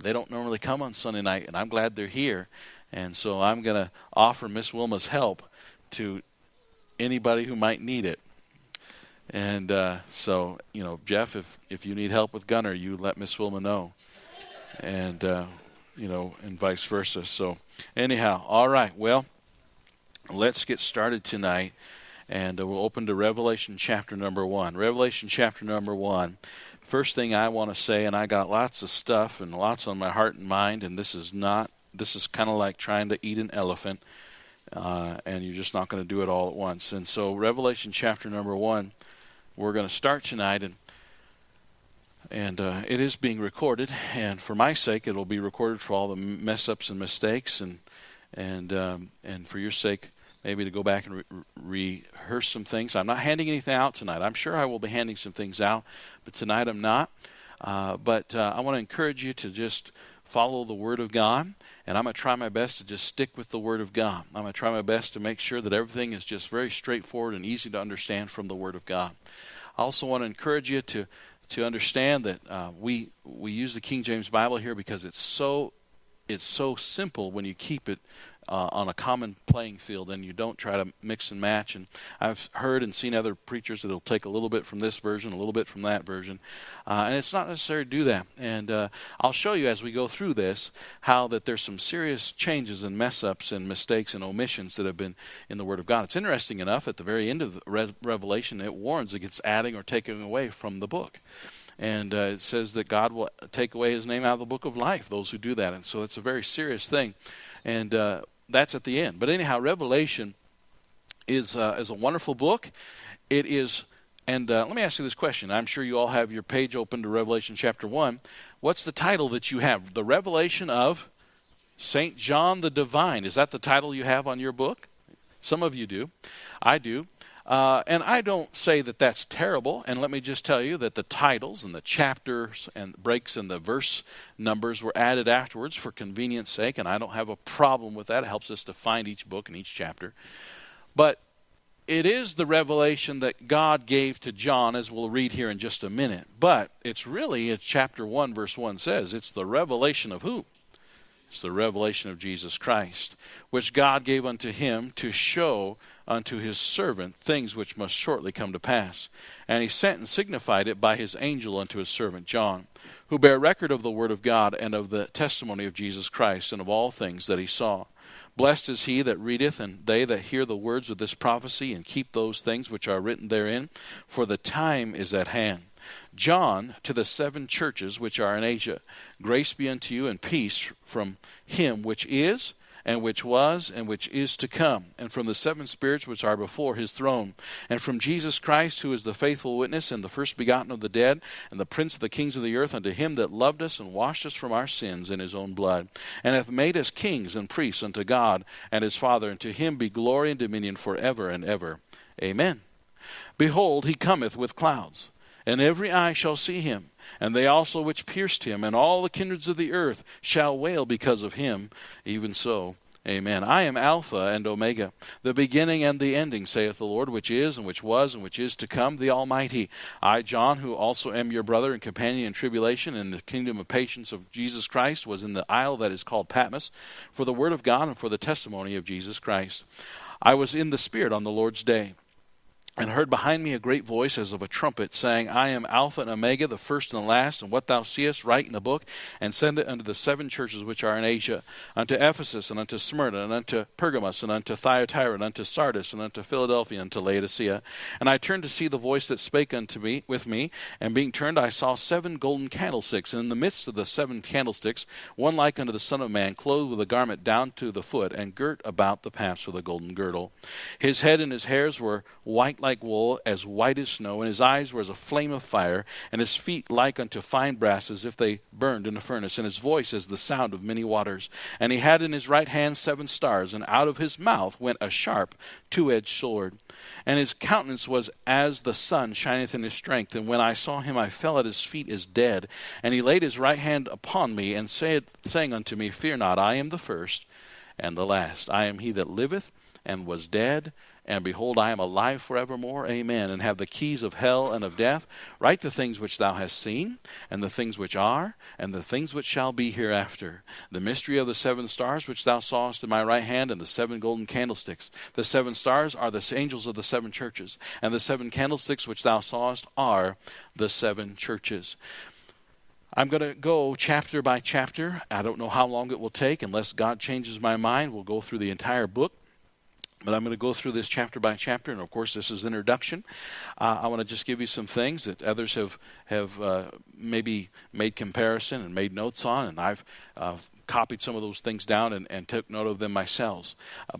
They don't normally come on Sunday night, and I'm glad they're here. And so I'm going to offer Miss Wilma's help to anybody who might need it. And so, Jeff, if you need help with Gunner, you let Miss Wilma know. And, and vice versa. So anyhow, all right, well, let's get started tonight. And we'll open to Revelation chapter number 1. Revelation chapter number 1. First thing I want to say, and I got lots of stuff and lots on my heart and mind, and this is kind of like trying to eat an elephant, and you're just not going to do it all at once. And so Revelation chapter number 1, we're going to start tonight, and it is being recorded, and for my sake, it will be recorded for all the mess-ups and mistakes, and for your sake, maybe to go back and rehearse some things. I'm not handing anything out tonight. I'm sure I will be handing some things out, but tonight I'm not. But I want to encourage you to just follow the Word of God, and I'm going to try my best to just stick with the Word of God. I'm going to try my best to make sure that everything is just very straightforward and easy to understand from the Word of God. I also want to encourage you to understand that we use the King James Bible here because it's so simple when you keep it on a common playing field and you don't try to mix and match. And I've heard and seen other preachers that'll take a little bit from this version, a little bit from that version, and it's not necessary to do that. And I'll show you as we go through this how that there's some serious changes and mess-ups and mistakes and omissions that have been in the Word of God. It's interesting enough, at the very end of Revelation, it warns against adding or taking away from the book. And it says that God will take away his name out of the book of life, those who do that. And so it's a very serious thing. And that's at the end. But anyhow, Revelation is a wonderful book. It is, and let me ask you this question. I'm sure you all have your page open to Revelation chapter 1. What's the title that you have? The Revelation of St. John the Divine. Is that the title you have on your book? Some of you do. I do. And I don't say that that's terrible. And let me just tell you that the titles and the chapters and breaks and the verse numbers were added afterwards for convenience sake, and I don't have a problem with that. It helps us to find each book and each chapter. But it is the revelation that God gave to John, as we'll read here in just a minute. But it's really, as chapter 1, verse 1 says, it's the revelation of who? It's the revelation of Jesus Christ, which God gave unto him to show unto his servant things which must shortly come to pass. And he sent and signified it by his angel unto his servant John, who bare record of the word of God and of the testimony of Jesus Christ and of all things that he saw. Blessed is he that readeth, and they that hear the words of this prophecy, and keep those things which are written therein, for the time is at hand. John, to the 7 churches which are in Asia, grace be unto you and peace from him which is, and which was, and which is to come, and from the 7 spirits which are before his throne, and from Jesus Christ, who is the faithful witness, and the first begotten of the dead, and the prince of the kings of the earth, unto him that loved us and washed us from our sins in his own blood, and hath made us kings and priests unto God and his Father, and to him be glory and dominion forever and ever. Amen. Behold, he cometh with clouds, and every eye shall see him, and they also which pierced him, and all the kindreds of the earth shall wail because of him. Even so, amen. I am Alpha and Omega, the beginning and the ending, saith the Lord, which is, and which was, and which is to come, the Almighty. I, John, who also am your brother and companion in tribulation and the kingdom of patience of Jesus Christ, was in the isle that is called Patmos, for the word of God and for the testimony of Jesus Christ. I was in the Spirit on the Lord's day, and heard behind me a great voice as of a trumpet, saying, I am Alpha and Omega, the first and the last, and what thou seest write in a book, and send it unto the 7 churches which are in Asia, unto Ephesus, and unto Smyrna, and unto Pergamos, and unto Thyatira, and unto Sardis, and unto Philadelphia, and unto Laodicea. And I turned to see the voice that spake unto me with me, and being turned I saw 7 golden candlesticks, and in the midst of the 7 candlesticks one like unto the Son of Man, clothed with a garment down to the foot, and girt about the paps with a golden girdle. His head and his hairs were white like wool, as white as snow, and his eyes were as a flame of fire, and his feet like unto fine brass, as if they burned in a furnace, and his voice as the sound of many waters. And he had in his right hand 7 stars, and out of his mouth went a sharp 2-edged sword. And his countenance was as the sun shineth in his strength. And when I saw him, I fell at his feet as dead. And he laid his right hand upon me, and saying unto me, Fear not, I am the first and the last. I am he that liveth and was dead, and behold, I am alive forevermore. Amen. And have the keys of hell and of death. Write the things which thou hast seen, and the things which are, and the things which shall be hereafter. The mystery of the 7 stars which thou sawest in my right hand, and the 7 golden candlesticks. The 7 stars are the angels of the 7 churches, and the 7 candlesticks which thou sawest are the 7 churches. I'm going to go chapter by chapter. I don't know how long it will take. Unless God changes my mind, we'll go through the entire book. But I'm going to go through this chapter by chapter, and of course this is introduction. I want to just give you some things that others have maybe made comparison and made notes on, and I've copied some of those things down and took note of them myself.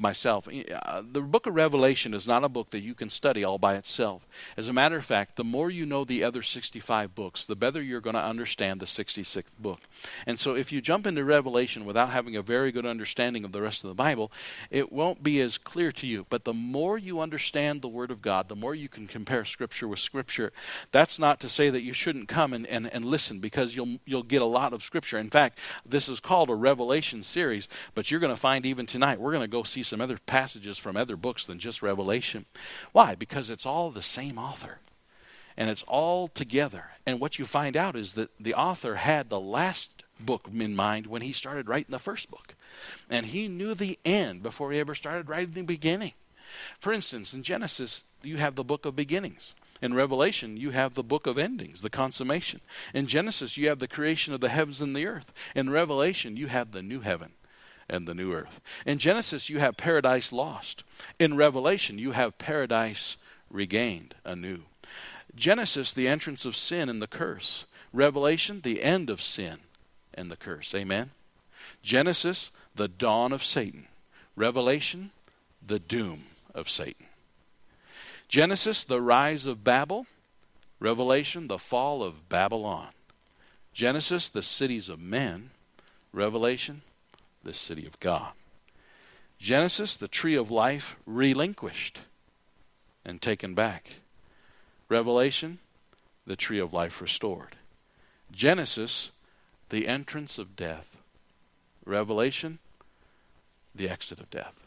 The book of Revelation is not a book that you can study all by itself. As a matter of fact, the more you know the other 65 books, the better you're going to understand the 66th book. And so if you jump into Revelation without having a very good understanding of the rest of the Bible, it won't be as clear to you. But the more you understand the Word of God, the more you can compare Scripture with Scripture. That's not to say that you shouldn't come and listen, because you'll get a lot of Scripture. In fact, this is called a Revelation series, but you're going to find even tonight we're going to go see some other passages from other books than just Revelation. Why? Because it's all the same author, and it's all together. And what you find out is that the author had the last book in mind when he started writing the first book, and he knew the end before he ever started writing the beginning. For instance, in Genesis you have the book of beginnings. In Revelation, you have the book of endings, the consummation. In Genesis, you have the creation of the heavens and the earth. In Revelation, you have the new heaven and the new earth. In Genesis, you have paradise lost. In Revelation, you have paradise regained anew. Genesis, the entrance of sin and the curse. Revelation, the end of sin and the curse. Amen? Genesis, the dawn of Satan. Revelation, the doom of Satan. Genesis, the rise of Babel. Revelation, the fall of Babylon. Genesis, the cities of men. Revelation, the city of God. Genesis, the tree of life relinquished and taken back. Revelation, the tree of life restored. Genesis, the entrance of death. Revelation, the exit of death.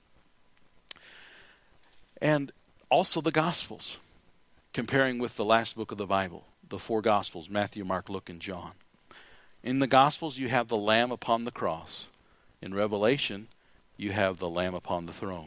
And also the Gospels, comparing with the last book of the Bible, the 4 Gospels, Matthew, Mark, Luke, and John. In the Gospels, you have the Lamb upon the cross. In Revelation, you have the Lamb upon the throne.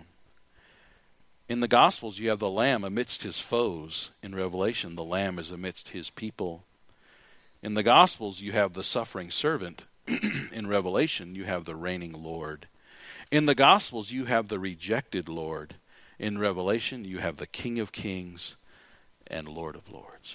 In the Gospels, you have the Lamb amidst his foes. In Revelation, the Lamb is amidst his people. In the Gospels, you have the suffering servant. In Revelation, you have the reigning Lord. In the Gospels, you have the rejected Lord. In Revelation, you have the King of Kings and Lord of Lords.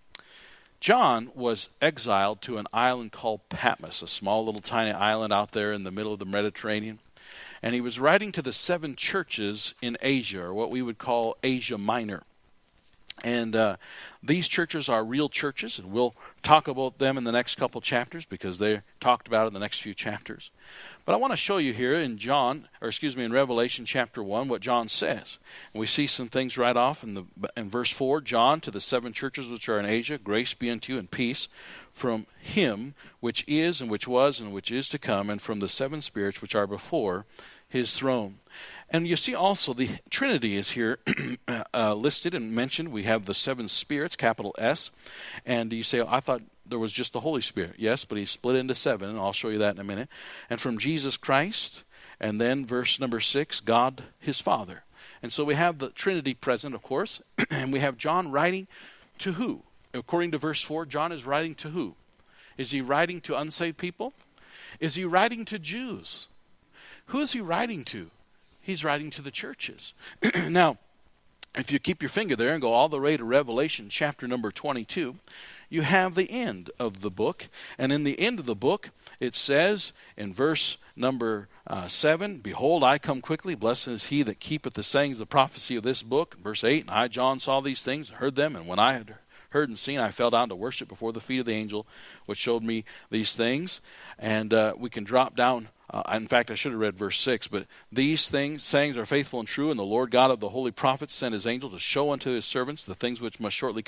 John was exiled to an island called Patmos, a small little tiny island out there in the middle of the Mediterranean. And he was writing to the 7 churches in Asia, or what we would call Asia Minor. And these churches are real churches, and we'll talk about them in the next couple chapters because they're talked about in the next few chapters. But I want to show you here in Revelation chapter 1 what John says. And we see some things right off in verse 4. John, to the 7 churches which are in Asia, grace be unto you and peace from him which is and which was and which is to come, and from the 7 spirits which are before his throne. And you see also the Trinity is here listed and mentioned. We have the 7 spirits, capital S. And you say, I thought there was just the Holy Spirit. Yes, but he's split into 7, and I'll show you that in a minute. And from Jesus Christ, and then verse number 6, God his Father. And so we have the Trinity present, of course, and we have John writing to who? According to verse 4, John is writing to who? Is he writing to unsaved people? Is he writing to Jews? Who is he writing to? He's writing to the churches. Now, if you keep your finger there and go all the way to Revelation chapter number 22, you have the end of the book. And in the end of the book, it says in verse number 7, Behold, I come quickly. Blessed is he that keepeth the sayings of the prophecy of this book. Verse 8, And I, John, saw these things, heard them, and when I had heard and seen, I fell down to worship before the feet of the angel which showed me these things. And we can drop down In fact, I should have read verse 6, but these sayings are faithful and true, and the Lord God of the holy prophets sent his angel to show unto his servants the things which must shortly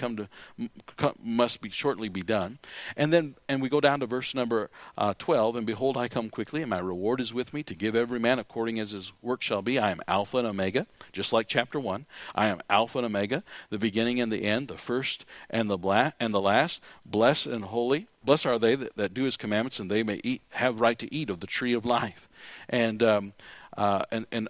shortly be done. And we go down to verse number 12, and behold, I come quickly, and my reward is with me to give every man according as his work shall be. I am Alpha and Omega, just like chapter 1. I am Alpha and Omega, the beginning and the end, the first and the last. Blessed and holy. Blessed are they that do his commandments, and they may have right to eat of the tree of life. And I'm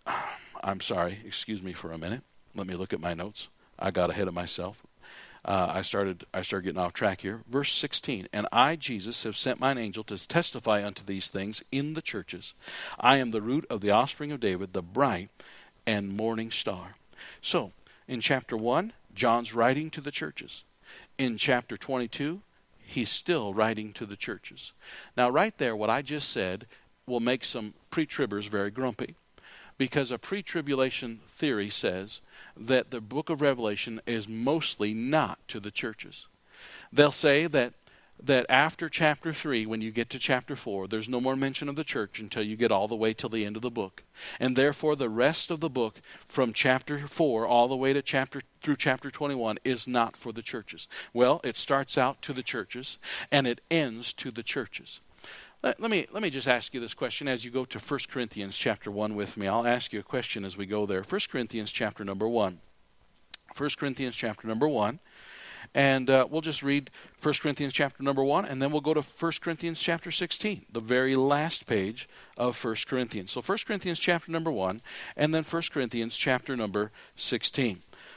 sorry, excuse me for a minute. Let me look at my notes. I got ahead of myself. I started getting off track here. Verse 16, and I, Jesus, have sent mine angel to testify unto these things in the churches. I am the root of the offspring of David, the bright and morning star. So, in chapter 1, John's writing to the churches. In chapter 22, he's still writing to the churches. Now, right there, what I just said will make some pre-tribbers very grumpy, because a pre-tribulation theory says that the book of Revelation is mostly not to the churches. They'll say that after chapter 3, when you get to chapter 4, there's no more mention of the church until you get all the way till the end of the book. And therefore, the rest of the book from chapter 4 all the way to through chapter 21 is not for the churches. Well, it starts out to the churches, and it ends to the churches. Let me just ask you this question as you go to 1 Corinthians chapter 1 with me. I'll ask you a question as we go there. 1 Corinthians chapter number 1. 1 Corinthians chapter number 1. And we'll just read 1 Corinthians chapter number 1, and then we'll go to 1 Corinthians chapter 16, the very last page of 1 Corinthians. So 1 Corinthians chapter number 1, and then 1 Corinthians chapter number 16.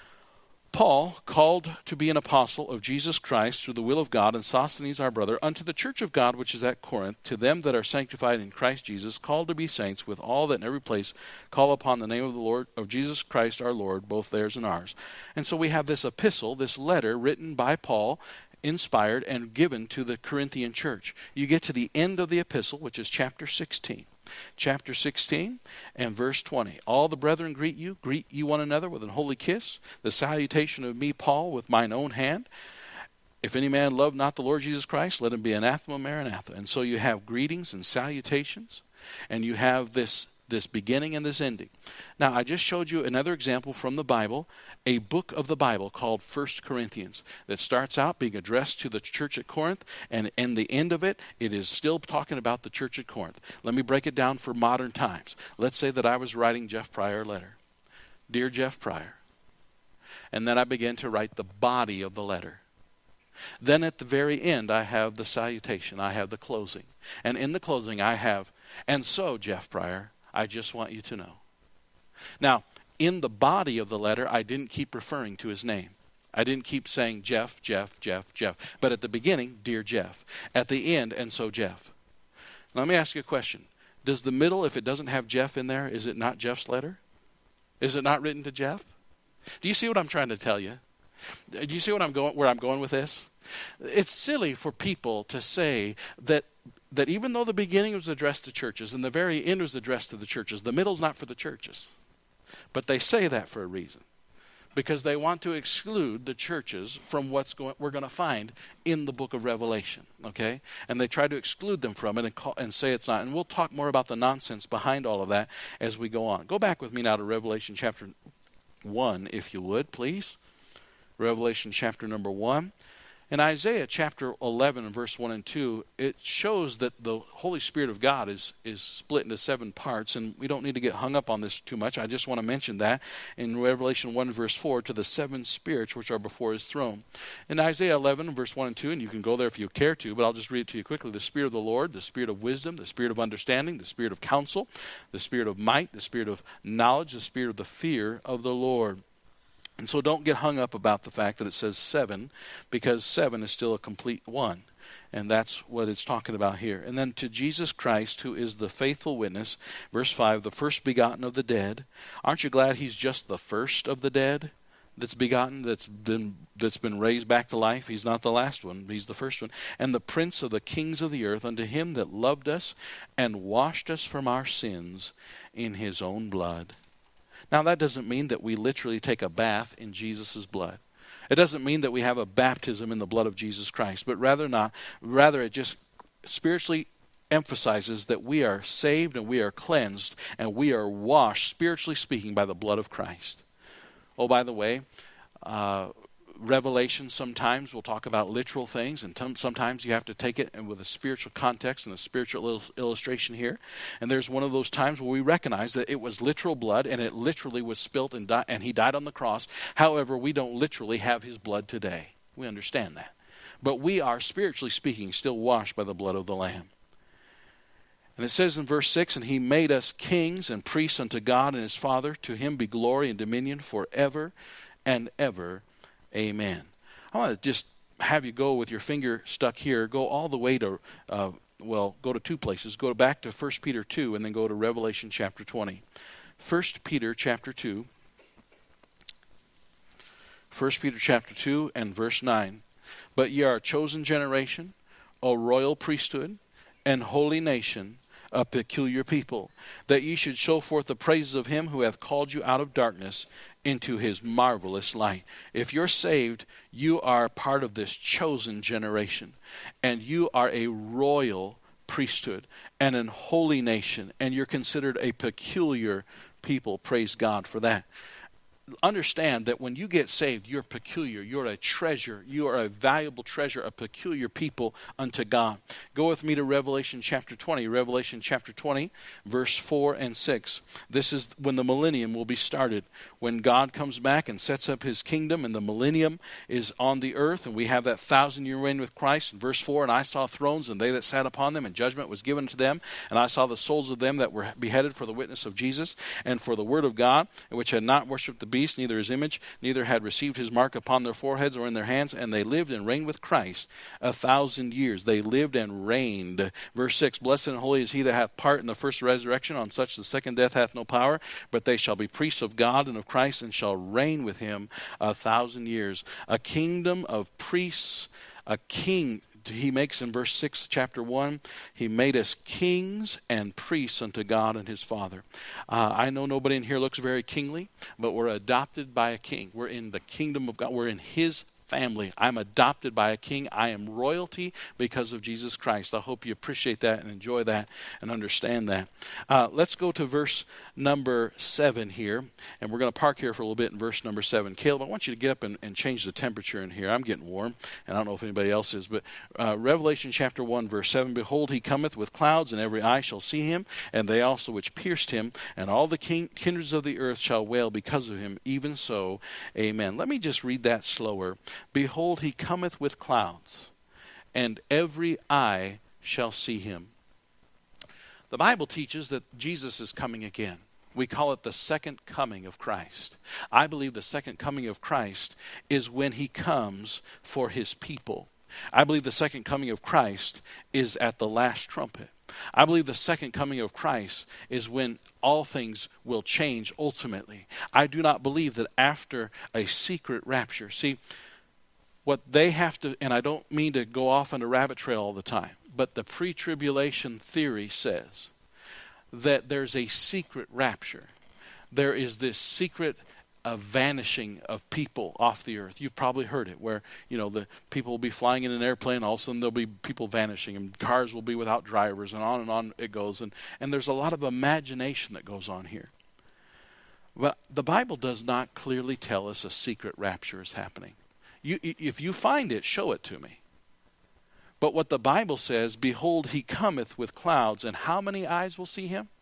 Paul, called to be an apostle of Jesus Christ through the will of God, and Sosthenes our brother, unto the church of God which is at Corinth, to them that are sanctified in Christ Jesus, called to be saints, with all that in every place call upon the name of the Lord, of Jesus Christ our Lord, both theirs and ours. And so we have this epistle, this letter written by Paul, inspired and given to the Corinthian church. You get to the end of the epistle, which is chapter 16. Chapter 16 and verse 20. All the brethren greet you one another with an holy kiss. The salutation of me, Paul, with mine own hand. If any man love not the Lord Jesus Christ, let him be anathema maranatha. And so you have greetings and salutations, and you have this beginning and this ending. Now, I just showed you another example from the Bible, a book of the Bible called 1 Corinthians that starts out being addressed to the church at Corinth, and in the end of it, it is still talking about the church at Corinth. Let me break it down for modern times. Let's say that I was writing Jeff Pryor a letter. Dear Jeff Pryor. And then I began to write the body of the letter. Then at the very end, I have the salutation. I have the closing. And in the closing, I have, and so, Jeff Pryor, I just want you to know. Now, in the body of the letter, I didn't keep referring to his name. I didn't keep saying Jeff, Jeff, Jeff, Jeff. But at the beginning, dear Jeff. At the end, and so Jeff. Now, let me ask you a question. Does the middle, if it doesn't have Jeff in there, is it not Jeff's letter? Is it not written to Jeff? Do you see what I'm trying to tell you? Do you see where I'm going with this? It's silly for people to say that even though the beginning was addressed to churches and the very end was addressed to the churches, the middle's not for the churches. But they say that for a reason. Because they want to exclude the churches from we're going to find in the book of Revelation. Okay? And they try to exclude them from it and say it's not. And we'll talk more about the nonsense behind all of that as we go on. Go back with me now to Revelation chapter 1, if you would, please. Revelation chapter number 1. In Isaiah chapter 11 and verse 1 and 2, it shows that the Holy Spirit of God is split into 7 parts, and we don't need to get hung up on this too much. I just want to mention that in Revelation 1 verse 4, to the 7 spirits which are before his throne. In Isaiah 11 verse 1 and 2, and you can go there if you care to, but I'll just read it to you quickly. The Spirit of the Lord, the Spirit of wisdom, the Spirit of understanding, the Spirit of counsel, the Spirit of might, the Spirit of knowledge, the Spirit of the fear of the Lord. And so don't get hung up about the fact that it says 7, because 7 is still a complete 1. And that's what it's talking about here. And then to Jesus Christ, who is the faithful witness, verse 5, the first begotten of the dead. Aren't you glad he's just the first of the dead that's begotten, that's been raised back to life? He's not the last one. He's the first one. And the prince of the kings of the earth, unto him that loved us and washed us from our sins in his own blood. Now, that doesn't mean that we literally take a bath in Jesus' blood. It doesn't mean that we have a baptism in the blood of Jesus Christ, but rather it just spiritually emphasizes that we are saved and we are cleansed and we are washed, spiritually speaking, by the blood of Christ. Oh, by the way, Revelation sometimes will talk about literal things, and sometimes you have to take it with a spiritual context and a spiritual illustration here. And there's one of those times where we recognize that it was literal blood and it literally was spilt and he died on the cross. However, we don't literally have his blood today. We understand that. But we are, spiritually speaking, still washed by the blood of the Lamb. And it says in verse 6, and he made us kings and priests unto God and his Father. To him be glory and dominion forever and ever. Amen. I want to just have you go with your finger stuck here. Go all the way to, go to two places. Go back to 1 Peter 2 and then go to Revelation chapter 20. 1 Peter chapter 2. 1 Peter chapter 2 and verse 9. But ye are a chosen generation, a royal priesthood, and holy nation, a peculiar people, that ye should show forth the praises of him who hath called you out of darkness into his marvelous light. If you're saved, you are part of this chosen generation, and you are a royal priesthood and an holy nation, and you're considered a peculiar people. Praise God for that. Understand that when you get saved, you're peculiar. You're a treasure. You are a valuable treasure, a peculiar people unto God. Go with me to Revelation chapter 20. Revelation chapter 20, verse 4 and 6. This is when the millennium will be started. When God comes back and sets up his kingdom and the millennium is on the earth and we have that 1,000-year reign with Christ. In verse 4, and I saw thrones and they that sat upon them, and judgment was given to them. And I saw the souls of them that were beheaded for the witness of Jesus and for the word of God, which had not worshipped the beast, neither his image, neither had received his mark upon their foreheads or in their hands, and they lived and reigned with Christ 1,000 years. They lived and reigned. Verse 6, blessed and holy is he that hath part in the first resurrection. On such the second death hath no power, but they shall be priests of God and of Christ, and shall reign with him 1,000 years. A kingdom of priests, a king. He makes in verse 6, chapter 1, he made us kings and priests unto God and his Father. I know nobody in here looks very kingly, but we're adopted by a king. We're in the kingdom of God. We're in his family. I'm adopted by a king. I am royalty because of Jesus Christ. I hope you appreciate that and enjoy that and understand that. Let's go to verse number 7 here, and we're going to park here for a little bit in verse number 7. Caleb, I want you to get up and change the temperature in here. I'm getting warm, and I don't know if anybody else is, but Revelation chapter 1, verse 7, behold, he cometh with clouds, and every eye shall see him, and they also which pierced him, and all the kindreds of the earth shall wail because of him. Even so, amen. Let me just read that slower. Behold, he cometh with clouds, and every eye shall see him. The Bible teaches that Jesus is coming again. We call it the second coming of Christ. I believe the second coming of Christ is when he comes for his people. I believe the second coming of Christ is at the last trumpet. I believe the second coming of Christ is when all things will change ultimately. I do not believe that after a secret rapture. See, what they have to, and I don't mean to go off on a rabbit trail all the time, but the pre-tribulation theory says that there's a secret rapture. There is this secret vanishing of people off the earth. You've probably heard it where, the people will be flying in an airplane, all of a sudden there'll be people vanishing, and cars will be without drivers, and on it goes. And there's a lot of imagination that goes on here. But the Bible does not clearly tell us a secret rapture is happening. If you find it, show it to me. But what the Bible says, behold, he cometh with clouds, and how many eyes will see him?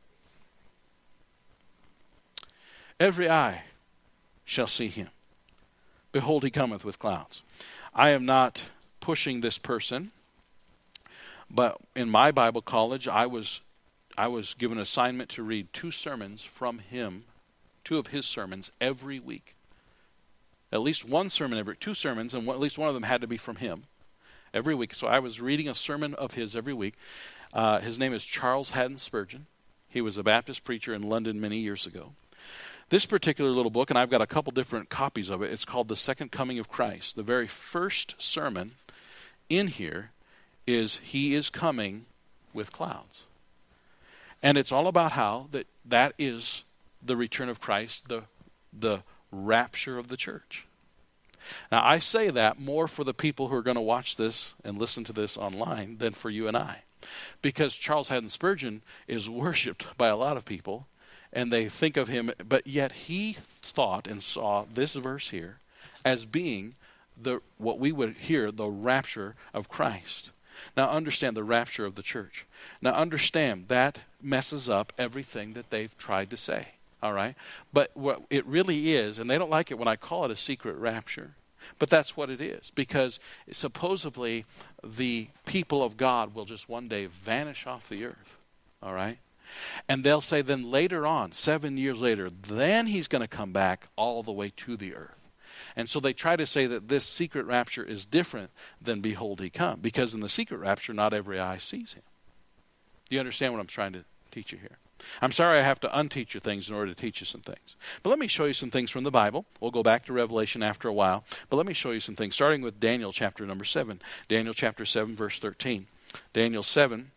Every eye shall see him. Behold, he cometh with clouds. I am not pushing this person, but in my Bible college, I was given an assignment to read 2 sermons from him, 2 of his sermons every week. At least one sermon 2 sermons, and at least one of them had to be from him every week. So I was reading a sermon of his every week. His name is Charles Haddon Spurgeon. He was a Baptist preacher in London many years ago. This particular little book, and I've got a couple different copies of it, it's called The Second Coming of Christ. The very first sermon in here is he is coming with clouds. And it's all about how that is the return of Christ, the rapture of the church. Now, I say that more for the people who are going to watch this and listen to this online than for you and I. because Charles Haddon Spurgeon is worshipped by a lot of people, and they think of him, but yet he thought and saw this verse here as being what we would hear, the rapture of Christ. Now understand, the rapture of the church. Now understand, that messes up everything that they've tried to say. All right? But what it really is, and they don't like it when I call it a secret rapture, but that's what it is. Because supposedly the people of God will just one day vanish off the earth. All right? And they'll say then later on, 7 years later, then he's going to come back all the way to the earth. And so they try to say that this secret rapture is different than behold he come. Because in the secret rapture, not every eye sees him. Do you understand what I'm trying to teach you here? I'm sorry I have to unteach you things in order to teach you some things. But let me show you some things from the Bible. We'll go back to Revelation after a while. But let me show you some things, starting with Daniel chapter number 7. Daniel chapter 7, verse 13. Daniel 7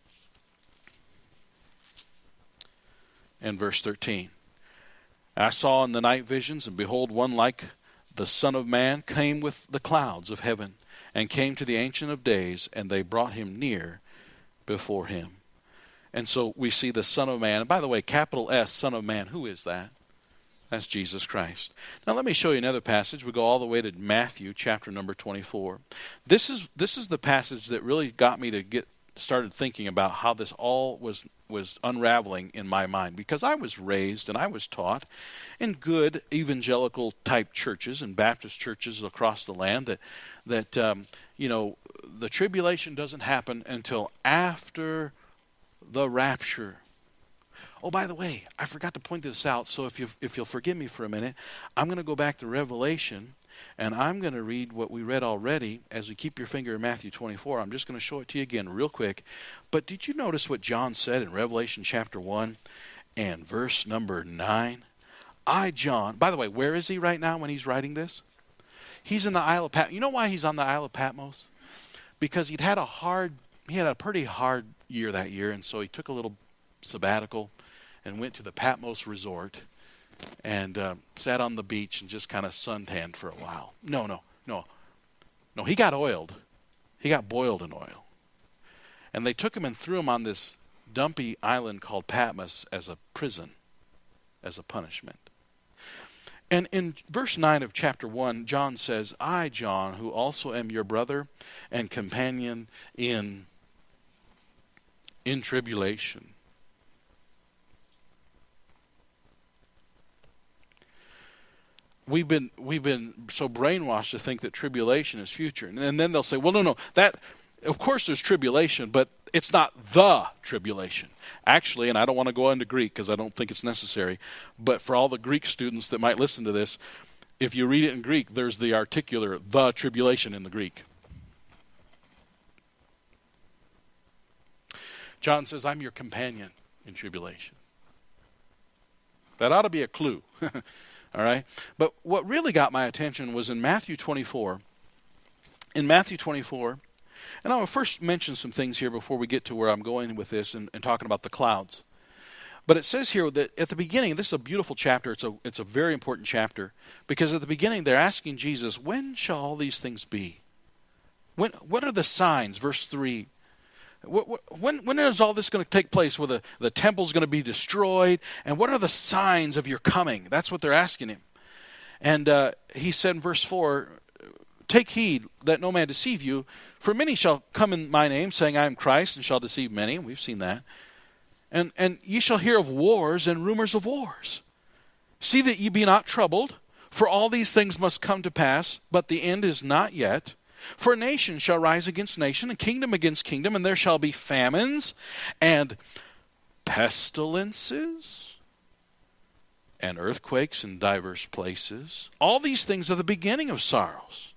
and verse 13. I saw in the night visions, and behold, one like the Son of Man came with the clouds of heaven, and came to the Ancient of Days, and they brought him near before him. And so we see the Son of Man. And by the way, capital S, Son of Man, who is that? That's Jesus Christ. Now let me show you another passage. We go all the way to Matthew chapter number 24. This is the passage that really got me to get started thinking about how this all was unraveling in my mind, because I was raised and I was taught in good evangelical type churches and Baptist churches across the land that the tribulation doesn't happen until after the rapture. Oh, by the way, I forgot to point this out, so if you'll forgive me for a minute, I'm going to go back to Revelation, and I'm going to read what we read already. As we keep your finger in Matthew 24, I'm just going to show it to you again real quick. But did you notice what John said in Revelation chapter 1 and verse number 9? I, John, by the way, where is he right now when he's writing this? He's in the Isle of Patmos. You know why he's on the Isle of Patmos? Because he had a pretty hard year that year, and so he took a little sabbatical and went to the Patmos resort and sat on the beach and just kind of suntanned for a while. No. He got oiled. He got boiled in oil. And they took him and threw him on this dumpy island called Patmos as a prison, as a punishment. And in verse 9 of chapter 1, John says, I, John, who also am your brother and companion in tribulation. We've been so brainwashed to think that tribulation is future. And then they'll say, well, no, that, of course there's tribulation, but it's not the tribulation. Actually, and I don't want to go into Greek because I don't think it's necessary, but for all the Greek students that might listen to this, if you read it in Greek, there's the articular, the tribulation in the Greek. John says, I'm your companion in tribulation. That ought to be a clue. All right? But what really got my attention was in Matthew 24. In Matthew 24, and I will first mention some things here before we get to where I'm going with this and talking about the clouds. But it says here that at the beginning, this is a beautiful chapter. It's a very important chapter, because at the beginning they're asking Jesus, when shall all these things be? What are the signs? Verse 3. When is all this going to take place, where the temple's going to be destroyed? And what are the signs of your coming? That's what they're asking him. And he said in verse 4, take heed that no man deceive you, for many shall come in my name, saying, I am Christ, and shall deceive many. We've seen that. And ye shall hear of wars and rumors of wars. See that ye be not troubled, for all these things must come to pass, but the end is not yet. For nation shall rise against nation, and kingdom against kingdom, and there shall be famines, and pestilences, and earthquakes in divers places. All these things are the beginning of sorrows.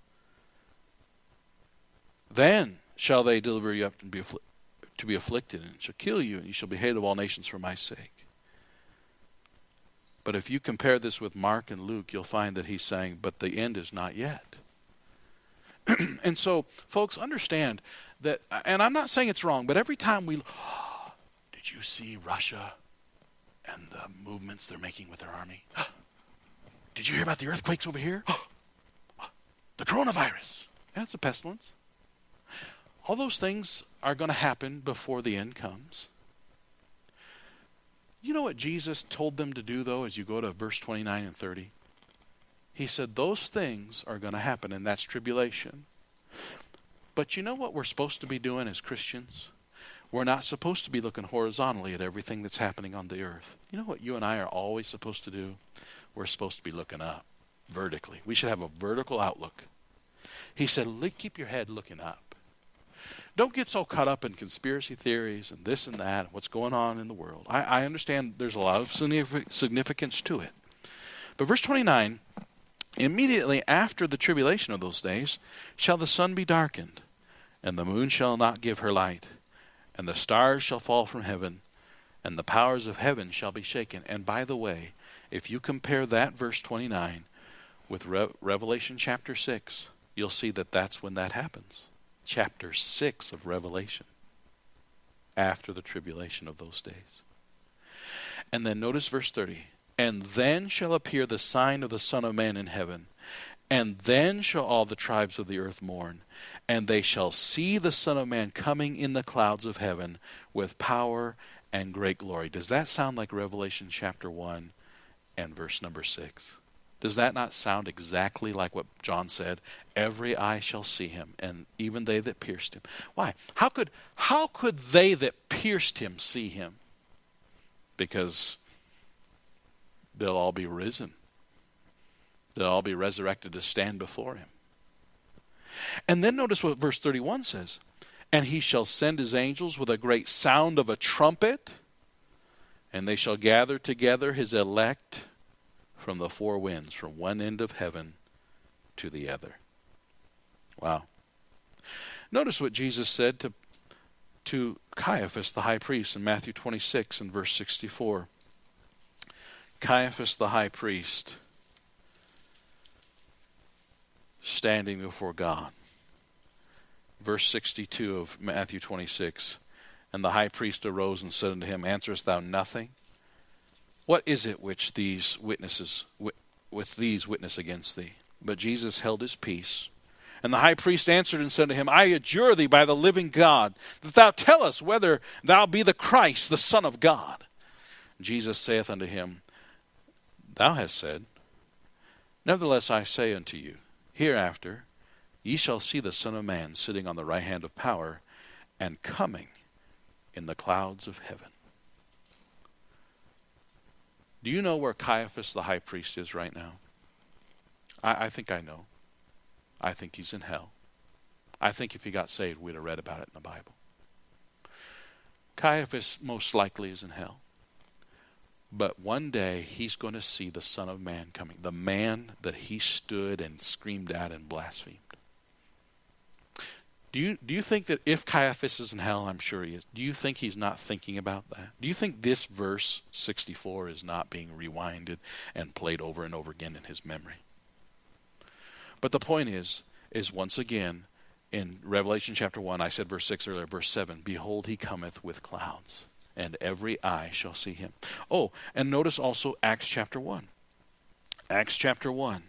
Then shall they deliver you up and to be afflicted, and shall kill you, and you shall be hated of all nations for my sake. But if you compare this with Mark and Luke, you'll find that he's saying, but the end is not yet. And so, folks, understand that, and I'm not saying it's wrong, but every time did you see Russia and the movements they're making with their army? Did you hear about the earthquakes over here? The coronavirus. Yeah, it's a pestilence. All those things are going to happen before the end comes. You know what Jesus told them to do, though, as you go to verse 29 and 30? He said those things are going to happen, and that's tribulation. But you know what we're supposed to be doing as Christians? We're not supposed to be looking horizontally at everything that's happening on the earth. You know what you and I are always supposed to do? We're supposed to be looking up, vertically. We should have a vertical outlook. He said, keep your head looking up. Don't get so caught up in conspiracy theories and this and that, and what's going on in the world. I understand there's a lot of significance to it. But verse 29, immediately after the tribulation of those days, shall the sun be darkened, and the moon shall not give her light, and the stars shall fall from heaven, and the powers of heaven shall be shaken. And by the way, if you compare that verse 29 with Revelation chapter 6, you'll see that that's when that happens. Chapter 6 of Revelation, after the tribulation of those days. And then notice verse 30. And then shall appear the sign of the Son of Man in heaven, and then shall all the tribes of the earth mourn, and they shall see the Son of Man coming in the clouds of heaven with power and great glory. Does that sound like Revelation chapter 1 and verse number 6? Does that not sound exactly like what John said? Every eye shall see him, and even they that pierced him. Why? How could they that pierced him see him? Because they'll all be risen. They'll all be resurrected to stand before him. And then notice what verse 31 says. And he shall send his angels with a great sound of a trumpet, and they shall gather together his elect from the four winds, from one end of heaven to the other. Wow. Notice what Jesus said to Caiaphas the high priest in Matthew 26 and verse 64. Caiaphas the high priest standing before God. Verse 62 of Matthew 26. And the high priest arose and said unto him, Answerest thou nothing? What is it which these witnesses witness against thee? But Jesus held his peace. And the high priest answered and said to him, I adjure thee by the living God, that thou tell us whether thou be the Christ, the Son of God. Jesus saith unto him, Thou hast said. Nevertheless I say unto you, hereafter ye shall see the Son of Man sitting on the right hand of power, and coming in the clouds of heaven. Do you know where Caiaphas the high priest is right now? I think I know. I think he's in hell. I think if he got saved, we'd have read about it in the Bible. Caiaphas most likely is in hell. But one day he's going to see the Son of Man coming, the man that he stood and screamed at and blasphemed. Do you think that if Caiaphas is in hell, I'm sure he is, do you think he's not thinking about that? Do you think this verse 64 is not being rewinded and played over and over again in his memory? But the point is once again, in Revelation chapter 1, I said verse 6 earlier, verse 7, Behold, he cometh with clouds, and every eye shall see him. Oh, and notice also Acts chapter 1. Acts chapter 1.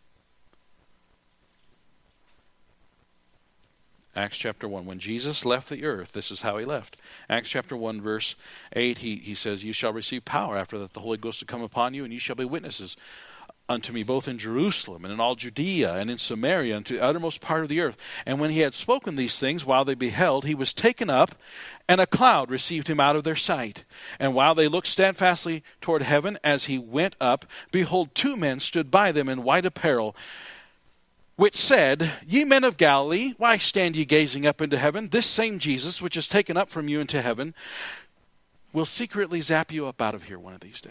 Acts chapter 1. When Jesus left the earth, this is how he left. Acts chapter 1, verse 8, he says, You shall receive power after that the Holy Ghost will come upon you, and you shall be witnesses unto me both in Jerusalem and in all Judea and in Samaria and to the uttermost part of the earth. And when he had spoken these things, while they beheld, he was taken up, and a cloud received him out of their sight. And while they looked steadfastly toward heaven as he went up, behold, two men stood by them in white apparel, which said, Ye men of Galilee, why stand ye gazing up into heaven? This same Jesus, which is taken up from you into heaven, will secretly zap you up out of here one of these days.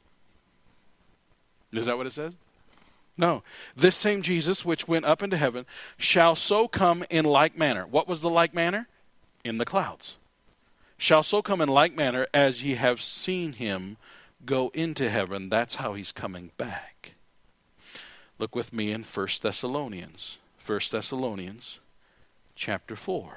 Is that what it says? No. This same Jesus, which went up into heaven, shall so come in like manner. What was the like manner? In the clouds. Shall so come in like manner as ye have seen him go into heaven. That's how he's coming back. Look with me in 1 Thessalonians. 1 Thessalonians chapter 4.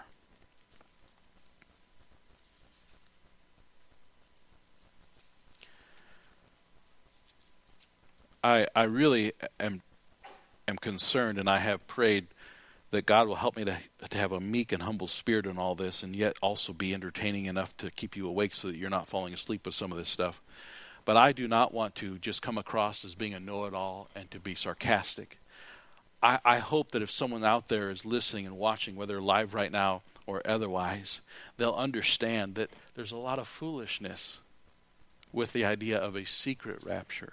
I really am concerned, and I have prayed that God will help me to have a meek and humble spirit in all this, and yet also be entertaining enough to keep you awake so that you're not falling asleep with some of this stuff. But I do not want to just come across as being a know-it-all and to be sarcastic. I hope that if someone out there is listening and watching, whether live right now or otherwise, they'll understand that there's a lot of foolishness with the idea of a secret rapture.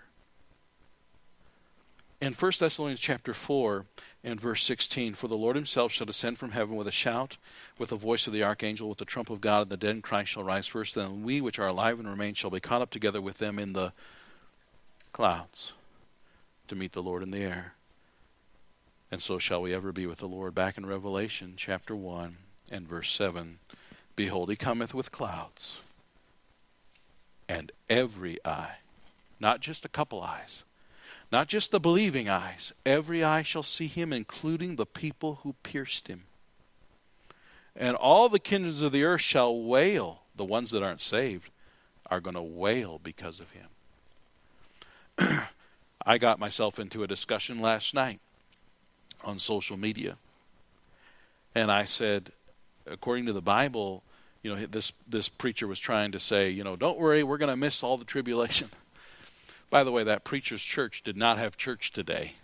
In 1 Thessalonians chapter 4 and verse 16, for the Lord himself shall descend from heaven with a shout, with the voice of the archangel, with the trump of God, and the dead in Christ shall rise first. Then we which are alive and remain shall be caught up together with them in the clouds to meet the Lord in the air. And so shall we ever be with the Lord. Back in Revelation chapter 1 and verse 7, behold, he cometh with clouds, and every eye, not just a couple eyes, not just the believing eyes, every eye shall see him, including the people who pierced him. And all the kindreds of the earth shall wail. The ones that aren't saved are going to wail because of him. I got myself into a discussion last night on social media. And I said, according to the Bible, this preacher was trying to say, don't worry, we're going to miss all the tribulation. By the way, that preacher's church did not have church today.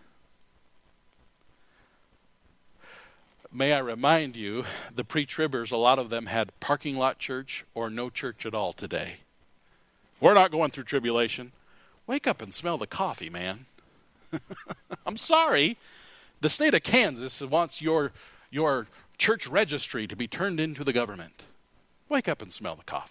May I remind you, the pre-tribbers, a lot of them had parking lot church or no church at all today. We're not going through tribulation. Wake up and smell the coffee, man. I'm sorry. The state of Kansas wants your church registry to be turned into the government. Wake up and smell the coffee.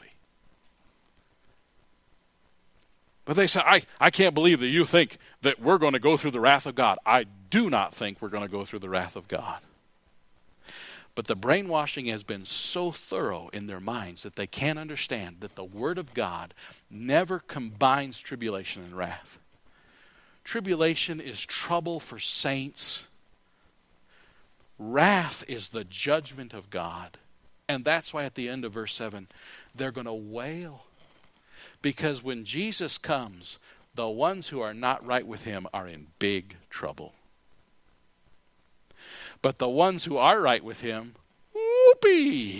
But they say, I can't believe that you think that we're going to go through the wrath of God. I do not think we're going to go through the wrath of God. But the brainwashing has been so thorough in their minds that they can't understand that the Word of God never combines tribulation and wrath. Tribulation is trouble for saints. Wrath is the judgment of God. And that's why at the end of verse 7, they're going to wail. Because when Jesus comes, the ones who are not right with him are in big trouble. But the ones who are right with him, whoopee!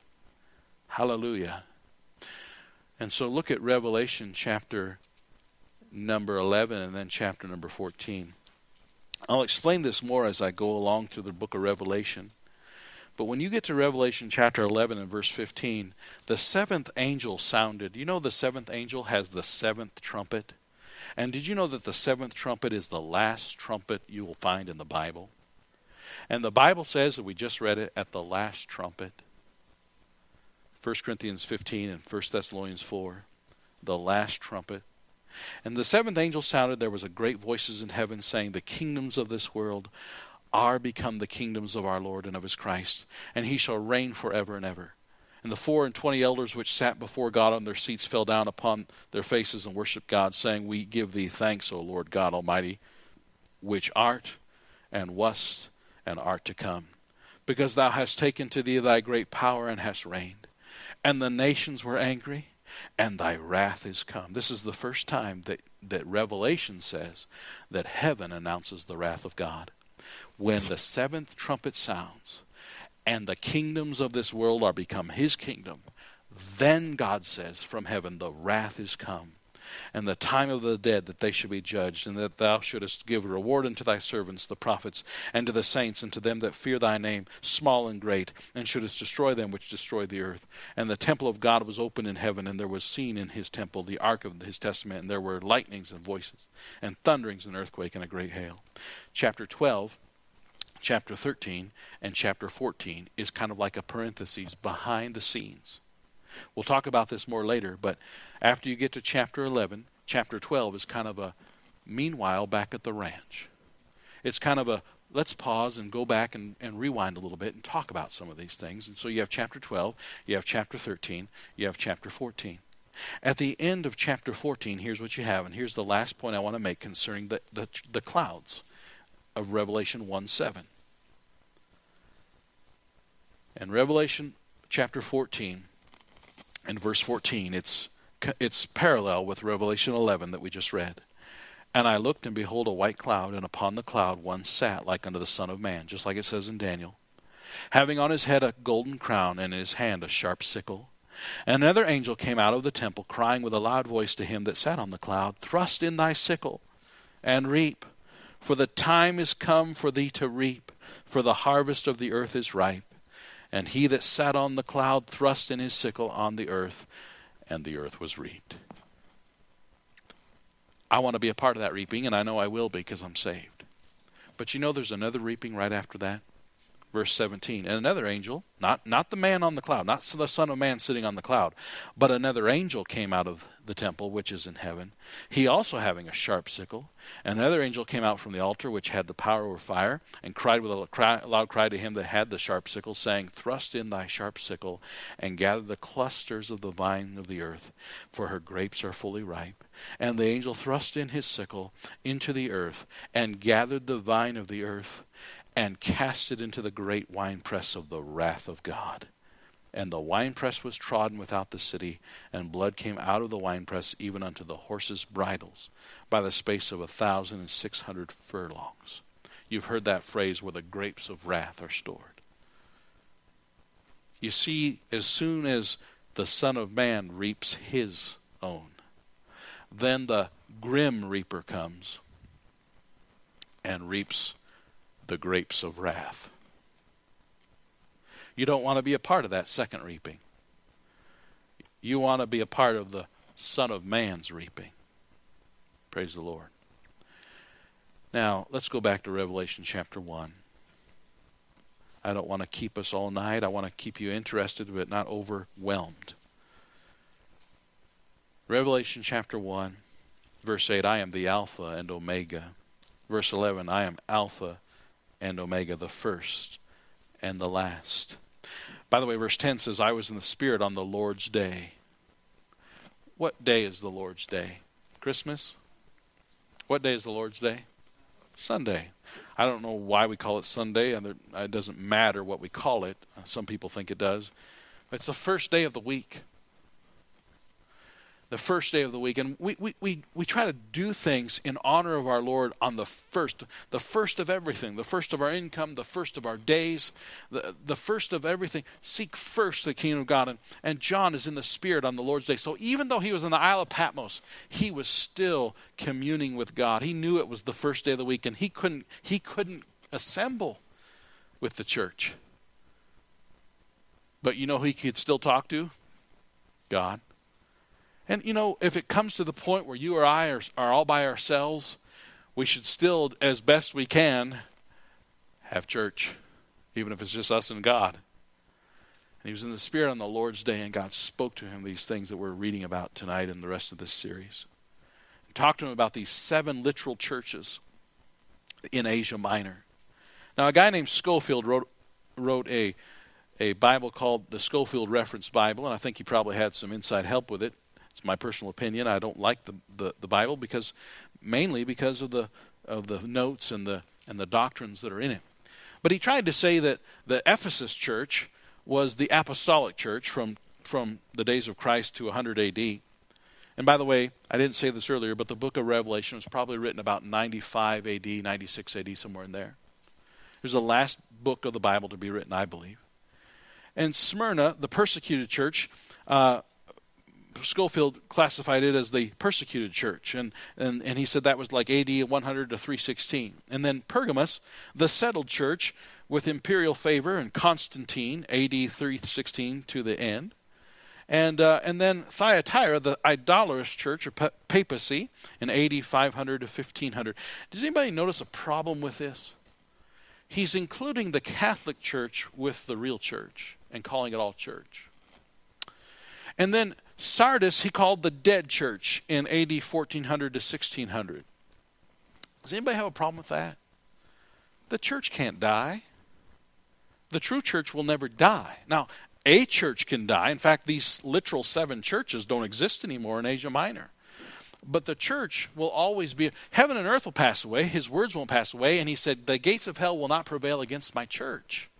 Hallelujah. And so look at Revelation chapter number 11 and then chapter number 14. I'll explain this more as I go along through the book of Revelation. But when you get to Revelation chapter 11 and verse 15, the seventh angel sounded. You know the seventh angel has the seventh trumpet? And did you know that the seventh trumpet is the last trumpet you will find in the Bible? And the Bible says, that we just read it, at the last trumpet. 1 Corinthians 15 and 1 Thessalonians 4, the last trumpet. And the seventh angel sounded, there was a great voices in heaven saying, the kingdoms of this world are become the kingdoms of our Lord and of his Christ, and he shall reign forever and ever. And the 24 elders which sat before God on their seats fell down upon their faces and worshiped God, saying, we give thee thanks, O Lord God Almighty, which art and wast and art to come, because thou hast taken to thee thy great power and hast reigned. And the nations were angry, and thy wrath is come. This is the first time that Revelation says that heaven announces the wrath of God. When the seventh trumpet sounds and the kingdoms of this world are become his kingdom, then God says from heaven, the wrath is come, and the time of the dead that they should be judged, and that thou shouldest give a reward unto thy servants, the prophets, and to the saints, and to them that fear thy name, small and great, and shouldest destroy them which destroy the earth. And the temple of God was opened in heaven, and there was seen in his temple the ark of his testament, and there were lightnings and voices, and thunderings and earthquake and a great hail. Chapter 12, chapter 13, and chapter 14 is kind of like a parenthesis behind the scenes. We'll talk about this more later, but after you get to chapter 11, chapter 12 is kind of a meanwhile back at the ranch. It's kind of a let's pause and go back and rewind a little bit and talk about some of these things. And so you have chapter 12, you have chapter 13, you have chapter 14. At the end of chapter 14, here's what you have, and here's the last point I want to make concerning the clouds of Revelation 1:7. In Revelation chapter 14, and verse 14, it's parallel with Revelation 11 that we just read. And I looked, and behold, a white cloud, and upon the cloud one sat like unto the Son of Man, just like it says in Daniel, having on his head a golden crown, and in his hand a sharp sickle. And another angel came out of the temple, crying with a loud voice to him that sat on the cloud, Thrust in thy sickle, and reap, for the time is come for thee to reap, for the harvest of the earth is ripe. And he that sat on the cloud thrust in his sickle on the earth, and the earth was reaped. I want to be a part of that reaping, and I know I will be because I'm saved. But you know there's another reaping right after that? Verse 17, and another angel, not the man on the cloud, not the Son of Man sitting on the cloud, but another angel came out of the temple which is in heaven, he also having a sharp sickle. And another angel came out from the altar which had the power over fire, and cried with a loud cry to him that had the sharp sickle, saying, Thrust in thy sharp sickle, and gather the clusters of the vine of the earth, for her grapes are fully ripe. And the angel thrust in his sickle into the earth, and gathered the vine of the earth, and cast it into the great winepress of the wrath of God. And the winepress was trodden without the city, and blood came out of the winepress even unto the horses' bridles, by the space of 1,600 furlongs. You've heard that phrase, where the grapes of wrath are stored. You see, as soon as the Son of Man reaps his own, then the grim reaper comes and reaps the grapes of wrath. You don't want to be a part of that second reaping. You want to be a part of the Son of Man's reaping. Praise the Lord. Now, let's go back to Revelation chapter 1. I don't want to keep us all night. I want to keep you interested but not overwhelmed. Revelation chapter 1, verse 8, I am the Alpha and Omega. Verse 11, I am Alpha and Omega, the first and the last. By the way, verse 10 says, I was in the Spirit on the Lord's day. What day is the Lord's day? Christmas? What day is the Lord's day? Sunday. I don't know why we call it Sunday. It doesn't matter what we call it. Some people think it does. But it's the first day of the week. The first day of the week. And we try to do things in honor of our Lord on the first of everything, the first of our income, the first of our days, the first of everything. Seek first the kingdom of God. And John is in the Spirit on the Lord's day. So even though he was in the Isle of Patmos, he was still communing with God. He knew it was the first day of the week, and he couldn't assemble with the church. But you know who he could still talk to? God. And, you know, if it comes to the point where you or I are all by ourselves, we should still, as best we can, have church, even if it's just us and God. And he was in the Spirit on the Lord's day, and God spoke to him these things that we're reading about tonight and the rest of this series. And talked to him about these 7 literal churches in Asia Minor. Now, a guy named Scofield wrote a Bible called the Scofield Reference Bible, and I think he probably had some inside help with it. It's my personal opinion. I don't like the Bible mainly because of the notes and the doctrines that are in it. But he tried to say that the Ephesus church was the apostolic church from the days of Christ to 100 A.D. And by the way, I didn't say this earlier, but the book of Revelation was probably written about 95 A.D., 96 A.D., somewhere in there. It was the last book of the Bible to be written, I believe. And Smyrna, the persecuted church, Scofield classified it as the persecuted church, and he said that was like AD 100 to 316. And then Pergamos, the settled church with imperial favor, and Constantine, AD 316 to the end. And then Thyatira, the idolatrous church or papacy, in AD 500 to 1500. Does anybody notice a problem with this? He's including the Catholic Church with the real church and calling it all church. And then Sardis, he called the dead church in AD 1400 to 1600. Does anybody have a problem with that? The church can't die. The true church will never die. Now, a church can die. In fact, these literal 7 churches don't exist anymore in Asia Minor. But the church will always be. Heaven and earth will pass away. His words won't pass away. And he said, the gates of hell will not prevail against my church.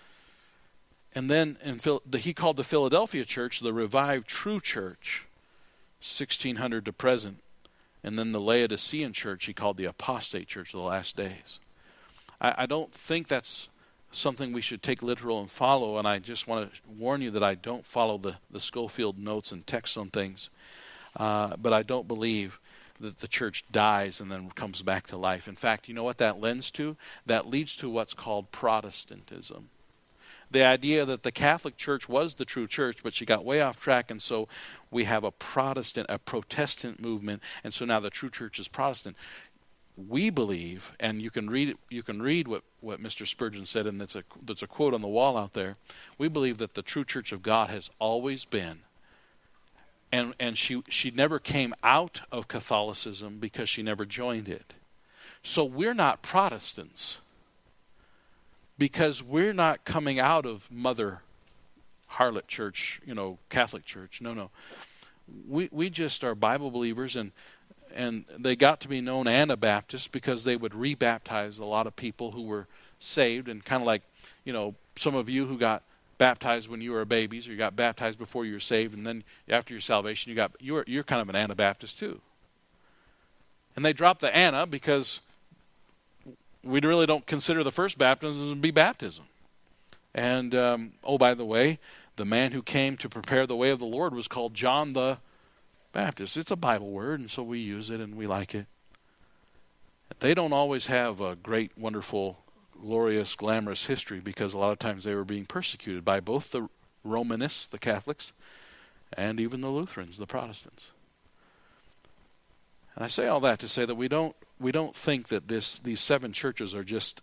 And then he called the Philadelphia church the revived true church, 1600 to present. And then the Laodicean church he called the apostate church of the last days. I don't think that's something we should take literal and follow, and I just want to warn you that I don't follow the Schofield notes and texts on things. But I don't believe that the church dies and then comes back to life. In fact, you know what that lends to? That leads to what's called Protestantism. The idea that the Catholic Church was the true church, but she got way off track, and so we have a Protestant movement, and so now the true church is Protestant. We believe, and you can read what Mr. Spurgeon said, and that's a quote on the wall out there. We believe that the true church of God has always been, and she never came out of Catholicism because she never joined it. So we're not Protestants because we're not coming out of Mother Harlot Church, Catholic Church. No. We just are Bible believers, and they got to be known Anabaptists because they would rebaptize a lot of people who were saved, and kind of like, some of you who got baptized when you were babies, or you got baptized before you were saved, and then after your salvation you're kind of an Anabaptist too. And they dropped the Anna because we really don't consider the first baptism to be baptism. And by the way, the man who came to prepare the way of the Lord was called John the Baptist. It's a Bible word, and so we use it and we like it. They don't always have a great, wonderful, glorious, glamorous history, because a lot of times they were being persecuted by both the Romanists, the Catholics, and even the Lutherans, the Protestants. And I say all that to say that we don't think that these 7 churches are just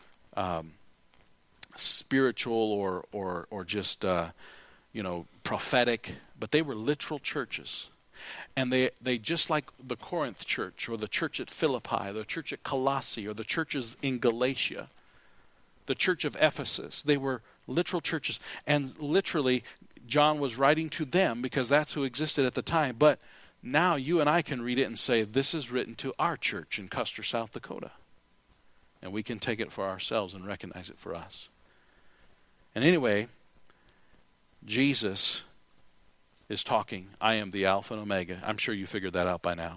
spiritual or just prophetic, but they were literal churches. And they just like the Corinth church, or the church at Philippi, the church at Colossae, or the churches in Galatia, the church of Ephesus. They were literal churches. And literally, John was writing to them because that's who existed at the time. But now you and I can read it and say, this is written to our church in Custer, South Dakota. And we can take it for ourselves and recognize it for us. And anyway, Jesus is talking. I am the Alpha and Omega. I'm sure you figured that out by now.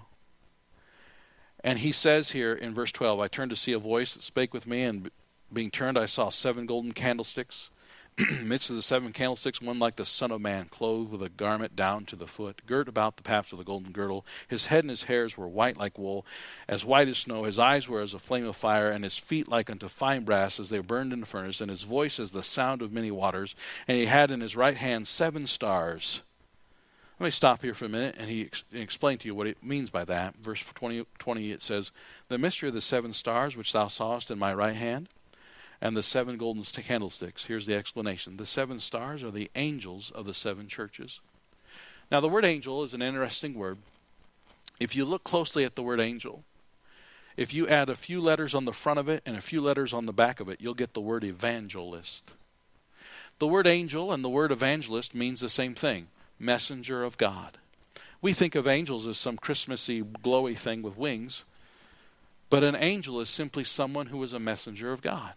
And he says here in verse 12, I turned to see a voice that spake with me, and being turned I saw 7 golden candlesticks. In the midst of the 7 candlesticks, one like the Son of Man, clothed with a garment down to the foot, girt about the paps with a golden girdle. His head and his hairs were white like wool, as white as snow. His eyes were as a flame of fire, and his feet like unto fine brass, as they burned in the furnace, and his voice as the sound of many waters. And he had in his right hand 7 stars. Let me stop here for a minute, and he explained to you what it means by that. Verse 20, it says, the mystery of the 7 stars which thou sawest in my right hand, and the 7 golden candlesticks. Here's the explanation. The 7 stars are the angels of the 7 churches. Now, the word angel is an interesting word. If you look closely at the word angel, if you add a few letters on the front of it and a few letters on the back of it, you'll get the word evangelist. The word angel and the word evangelist means the same thing. Messenger of God. We think of angels as some Christmassy, glowy thing with wings, but an angel is simply someone who is a messenger of God.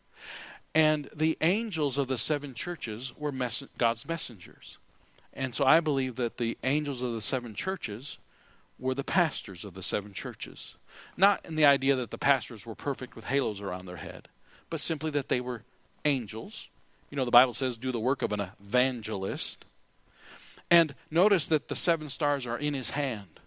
And the angels of the 7 churches were God's messengers. And so I believe that the angels of the 7 churches were the pastors of the 7 churches. Not in the idea that the pastors were perfect with halos around their head, but simply that they were angels. The Bible says do the work of an evangelist. And notice that the 7 stars are in his hand.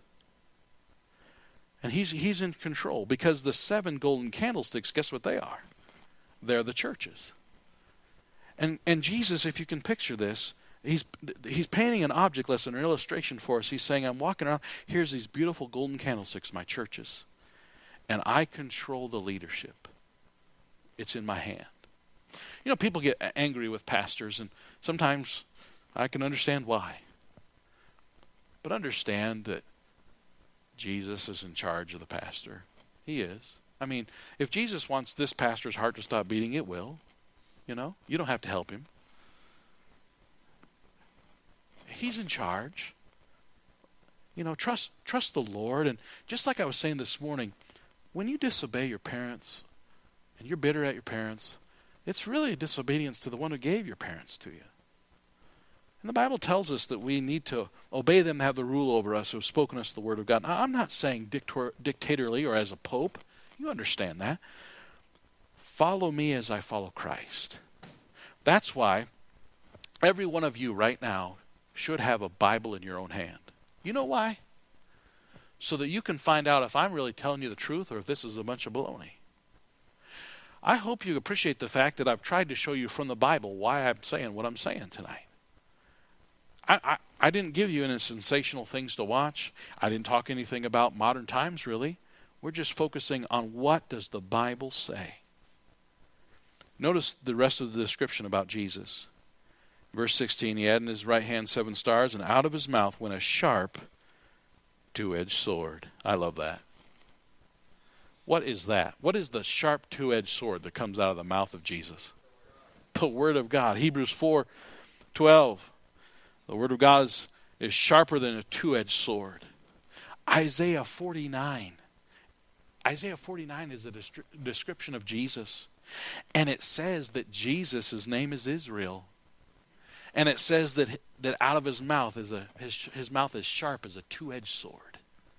And he's in control, because the 7 golden candlesticks, guess what they are? They're the churches. And Jesus, if you can picture this, he's painting an object lesson, an illustration for us. He's saying, I'm walking around, here's these beautiful golden candlesticks, my churches. And I control the leadership. It's in my hand. People get angry with pastors, and sometimes I can understand why. But understand that Jesus is in charge of the pastor. He is. I mean, if Jesus wants this pastor's heart to stop beating, it will. You don't have to help him. He's in charge. Trust the Lord. And just like I was saying this morning, when you disobey your parents and you're bitter at your parents, it's really a disobedience to the one who gave your parents to you. And the Bible tells us that we need to obey them, have the rule over us, who have spoken us the word of God. Now, I'm not saying dictatorly or as a pope. You understand that. Follow me as I follow Christ. That's why every one of you right now should have a Bible in your own hand. You know why? So that you can find out if I'm really telling you the truth or if this is a bunch of baloney. I hope you appreciate the fact that I've tried to show you from the Bible why I'm saying what I'm saying tonight. I didn't give you any sensational things to watch. I didn't talk anything about modern times, really. We're just focusing on what does the Bible say. Notice the rest of the description about Jesus. Verse 16, he had in his right hand 7 stars, and out of his mouth went a sharp, two-edged sword. I love that. What is that? What is the sharp, two-edged sword that comes out of the mouth of Jesus? The Word of God. Hebrews 4:12. The Word of God is sharper than a two-edged sword. Isaiah 49. Isaiah 49 is a description of Jesus. And it says that Jesus' name is Israel. And it says that out of his mouth his mouth is sharp as a two-edged sword.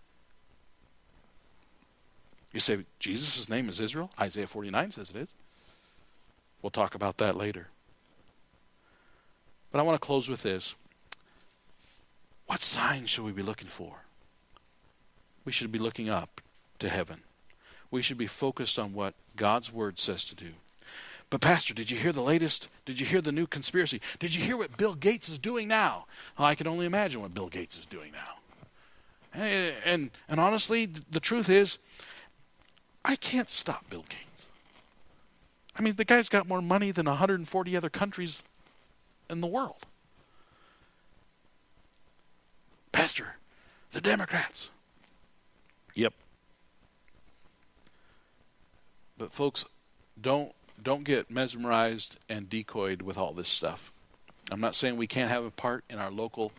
You say, Jesus' name is Israel? Isaiah 49 says it is. We'll talk about that later. But I want to close with this. What sign should we be looking for? We should be looking up to heaven. We should be focused on what God's Word says to do. But Pastor, did you hear the latest? Did you hear the new conspiracy? Did you hear what Bill Gates is doing now? Well, I can only imagine what Bill Gates is doing now. And honestly, the truth is, I can't stop Bill Gates. I mean, the guy's got more money than 140 other countries in the world. Pastor, the Democrats. Yep. But folks, don't get mesmerized and decoyed with all this stuff. I'm not saying we can't have a part in our local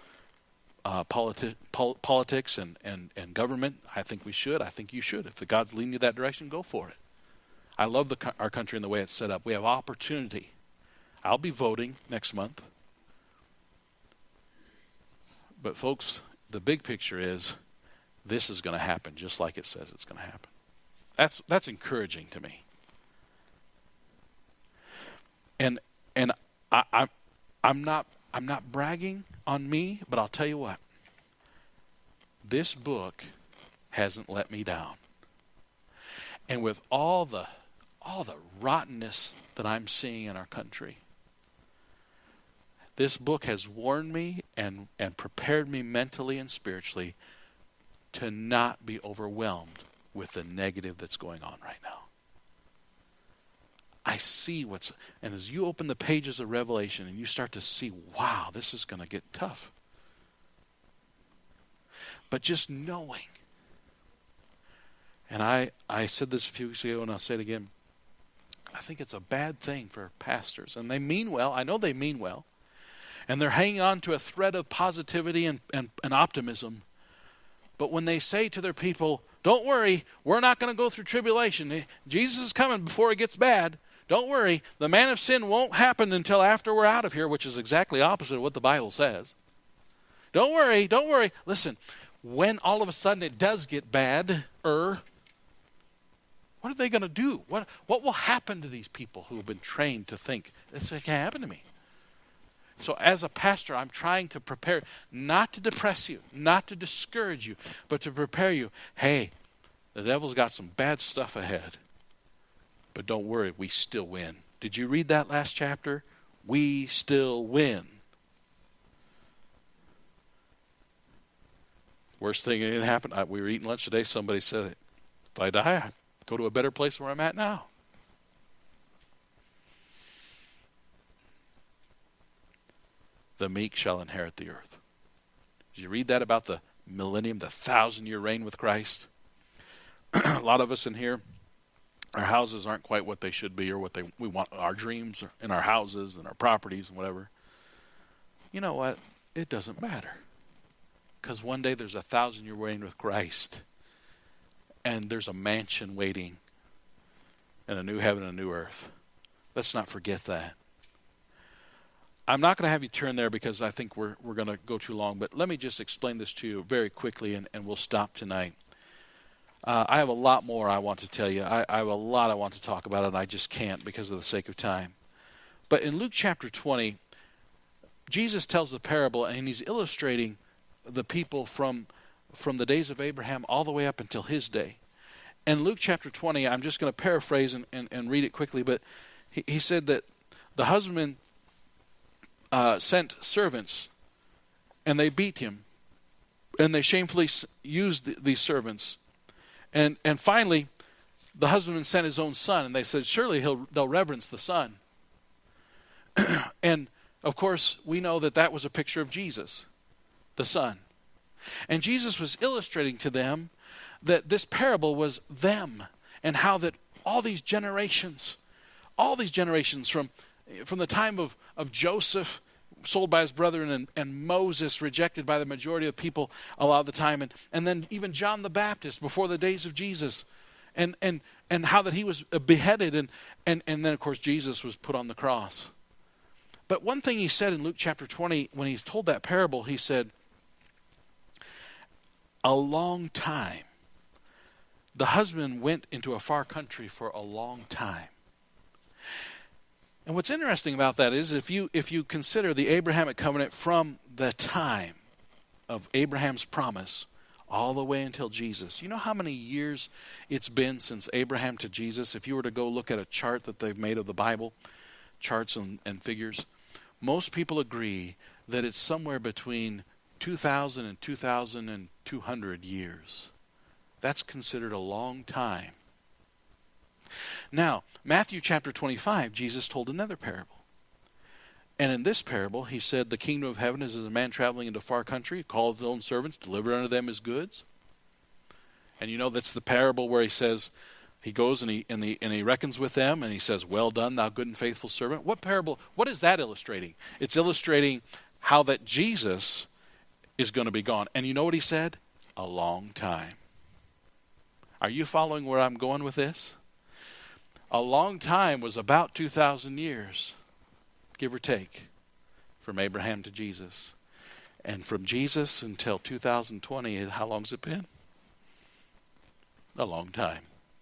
politics and government. I think we should. I think you should. If God's leading you that direction, go for it. I love our country and the way it's set up. We have opportunity. I'll be voting next month. But folks, the big picture is this is going to happen just like it says it's going to happen. That's encouraging to me. And I'm not bragging on me, but I'll tell you what. This book hasn't let me down. And with all the rottenness that I'm seeing in our country, this book has warned me and prepared me mentally and spiritually to not be overwhelmed with the negative that's going on right now. I see and as you open the pages of Revelation and you start to see, wow, this is going to get tough. But just knowing, and I said this a few weeks ago and I'll say it again, I think it's a bad thing for pastors. And they mean well. I know they mean well. And they're hanging on to a thread of positivity and optimism. But when they say to their people, don't worry, we're not going to go through tribulation. Jesus is coming before it gets bad. Don't worry, the man of sin won't happen until after we're out of here, which is exactly opposite of what the Bible says. Don't worry. Listen, when all of a sudden it does get bad, what are they going to do? What will happen to these people who have been trained to think, this can't happen to me? So as a pastor, I'm trying to prepare, not to depress you, not to discourage you, but to prepare you. Hey, the devil's got some bad stuff ahead. But don't worry, we still win. Did you read that last chapter? We still win. Worst thing that didn't happen, we were eating lunch today, somebody said, if I die, I go to a better place where I'm at now. The meek shall inherit the earth. Did you read that about the millennium, the 1,000-year reign with Christ? A lot of us in here, our houses aren't quite what they should be or what we want. Our dreams in our houses and our properties and whatever. You know what? It doesn't matter. Because one day there's a 1,000-year reign with Christ. And there's a mansion waiting. And a new heaven and a new earth. Let's not forget that. I'm not going to have you turn there because I think we're going to go too long, but let me just explain this to you very quickly, and we'll stop tonight. I have a lot more I want to tell you. I have a lot I want to talk about, and I just can't because of the sake of time. But in Luke chapter 20, Jesus tells the parable, and he's illustrating the people from the days of Abraham all the way up until his day. And Luke chapter 20, I'm just going to paraphrase and read it quickly, but he said that the husbandman sent servants, and they beat him, and they shamefully used these servants. And finally, the husbandman sent his own son, and they said, surely they'll reverence the son. And, of course, we know that was a picture of Jesus, the son. And Jesus was illustrating to them that this parable was them, and how that all these generations from the time of Joseph, sold by his brethren, and Moses, rejected by the majority of people a lot of the time, and then even John the Baptist before the days of Jesus, and how that he was beheaded, and then of course Jesus was put on the cross. But one thing he said in Luke chapter 20, when he told that parable, he said, a long time. The husband went into a far country for a long time. And what's interesting about that is if you consider the Abrahamic covenant from the time of Abraham's promise all the way until Jesus, you know how many years it's been since Abraham to Jesus? If you were to go look at a chart that they've made of the Bible, charts and figures, most people agree that it's somewhere between 2,000 and 2,200 years. That's considered a long time. Now, Matthew chapter 25, Jesus told another parable. And in this parable, he said, the kingdom of heaven is as a man traveling into a far country, who calleth his own servants, delivered unto them his goods. And you know, that's the parable where he says, he goes and he reckons with them, and he says, well done, thou good and faithful servant. What parable, what is that illustrating? It's illustrating how that Jesus is going to be gone. And you know what he said? A long time. Are you following where I'm going with this? A long time was about 2,000 years, give or take, from Abraham to Jesus. And from Jesus until 2020, how long's it been? A long time.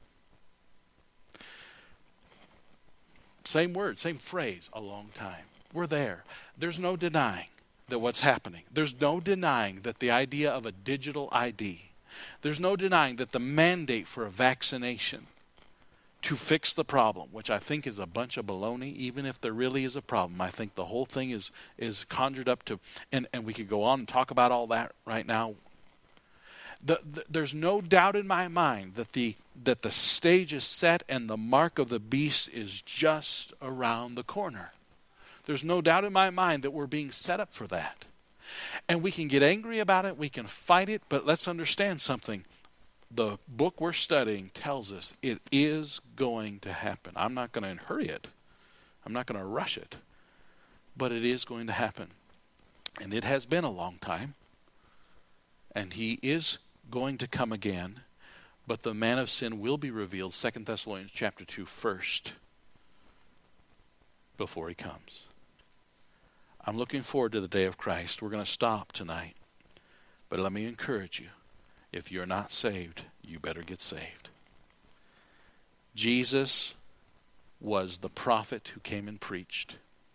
Same word, same phrase, a long time. We're there. There's no denying that what's happening. There's no denying that the idea of a digital ID. There's no denying that the mandate for a vaccination to fix the problem, which I think is a bunch of baloney, even if there really is a problem. I think the whole thing is conjured up to, and we could go on and talk about all that right now. There's no doubt in my mind that the stage is set and the mark of the beast is just around the corner. There's no doubt in my mind that we're being set up for that. And we can get angry about it, we can fight it, but let's understand something. The book we're studying tells us it is going to happen. I'm not going to hurry it. I'm not going to rush it. But it is going to happen. And it has been a long time. And he is going to come again. But the man of sin will be revealed, 2 Thessalonians chapter 2 first, before he comes. I'm looking forward to the day of Christ. We're going to stop tonight. But let me encourage you. If you're not saved, you better get saved. Jesus was the prophet who came and preached.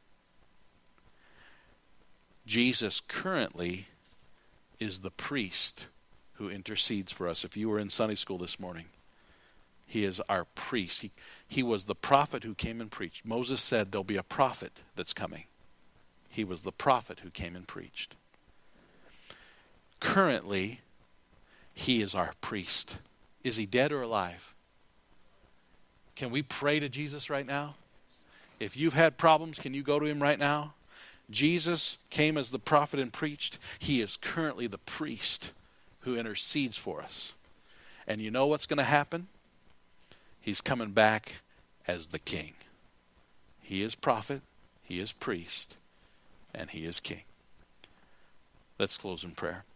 Jesus currently is the priest who intercedes for us. If you were in Sunday school this morning, he is our priest. He was the prophet who came and preached. Moses said there'll be a prophet that's coming. He was the prophet who came and preached. Currently, he is our priest. Is he dead or alive? Can we pray to Jesus right now? If you've had problems, can you go to him right now? Jesus came as the prophet and preached. He is currently the priest who intercedes for us. And you know what's going to happen? He's coming back as the king. He is prophet, he is priest, and he is king. Let's close in prayer.